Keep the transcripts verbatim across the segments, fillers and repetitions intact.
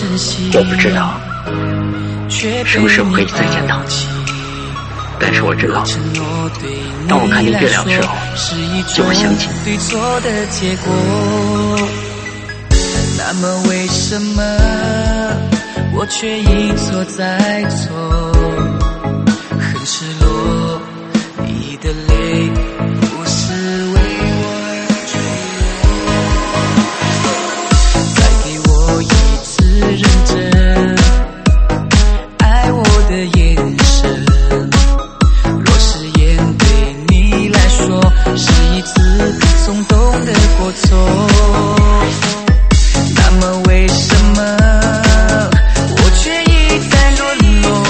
我不知道什么时候可以再见到你，但是我知道，当我看见月亮的时候，就会想起你。 那么为什么我却一错再错？很失落，你的泪不是为我而流。再给我一次认真爱我的眼神，若誓言对你来说是一次松动的过错，那么为什么我却一再沦落？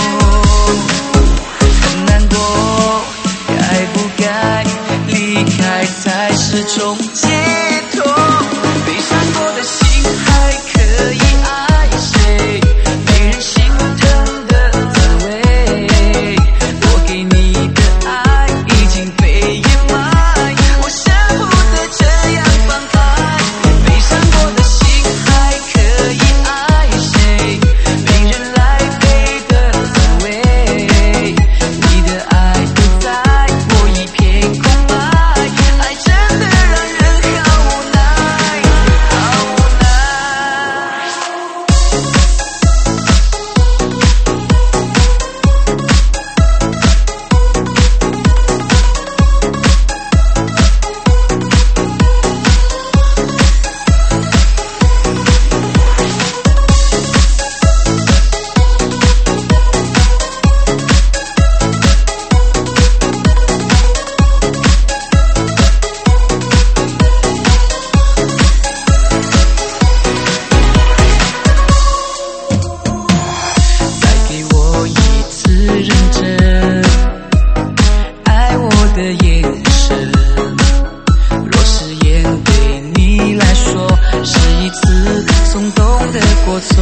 很难过，该不该离开才是种解脱？被伤过的心还可以爱谁？没人心疼的滋味，我给你的爱已经被掩埋，我舍不得这样放开。被伤过的心还可以爱谁？没人来陪的滋味，你的爱不在，我一片空白，爱真的让人好无奈，好无奈。再给我一次认真爱我的眼神，若誓言对你来说是一次松动的过错，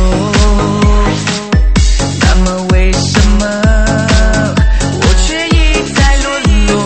那么为什么我却一再沦落？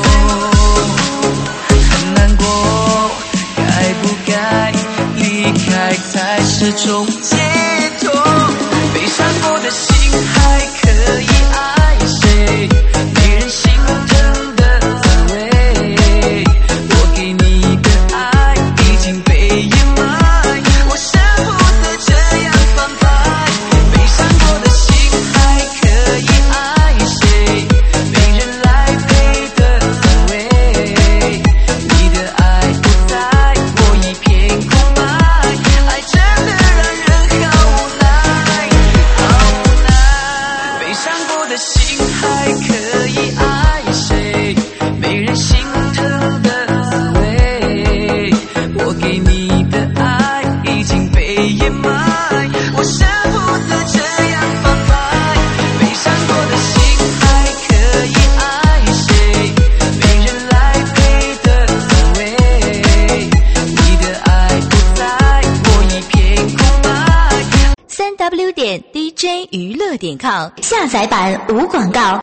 很难过，该不该离开才是种解脱？被伤过的心还可以爱谁？没人心疼的滋味，我给你的爱已经被掩埋，我舍不得这样放开。被伤过的心还可以爱谁？没人来陪的滋味，你的爱不在，我一片空白，爱真的让人好无奈，好无奈。被伤过的心还可以爱谁？没人心疼的滋味，我给你的爱已经被掩埋，我舍不得这样放开。被伤过的心还可以爱谁？没人来陪的滋味，你的爱不在，我一片空白。 三 w 点 d j 娱乐点 com 下载版无广告。